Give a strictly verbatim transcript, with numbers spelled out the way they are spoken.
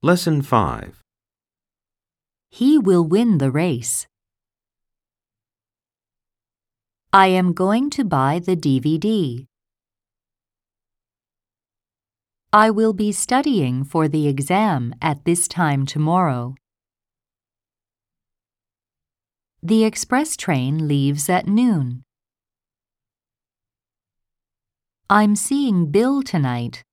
Lesson five. He will win the race. I am going to buy the D V D. I will be studying for the exam at this time tomorrow. The express train leaves at noon. I'm seeing Bill tonight.